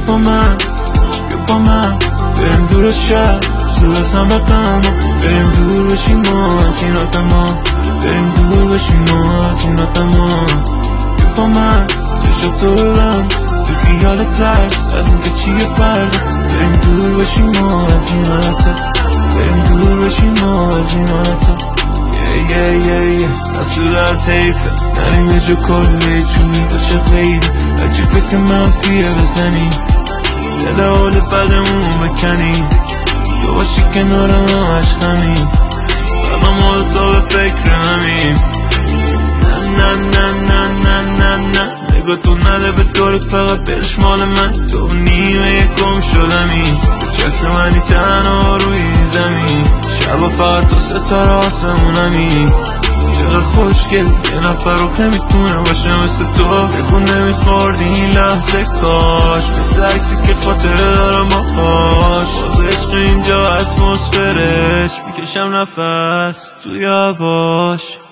با من بریم دور شهر، دور از هم رقم، بریم دور بشیم ما از این آدما، بریم دور بشیم ما از این آدما. بیا با من چشم تو ببند، تو خیال ترس از اینکه چیه فردا، بریم دور بشیم ما از این حالتا، بریم دور بشیم ما از این حالتا. اصول از حیفه نریم یه جا کلی چونی باشه غیری، هرچی فکر منفیه بزنی دل حال بدمون بکنی، تو باشی کنارم همش همین، فقط ما تا به فکر همین. نه نه نه نه نه نه نگاه تو نده به دورت، فقط بلش مال من، تو نیمه گم شدمی، چشم منی تنها روی زمین، شبا فقط تو ستاره آسمونمی. چقدر خوشگل یه نفر رو نمیتونه باشه مثل تو، بگو نمیخوردی این لحظه کاش، مثل عکسی که خاطره دارم باهاش، باز عشق اینجا اتمسفرش، میکشم نفس توی هواش.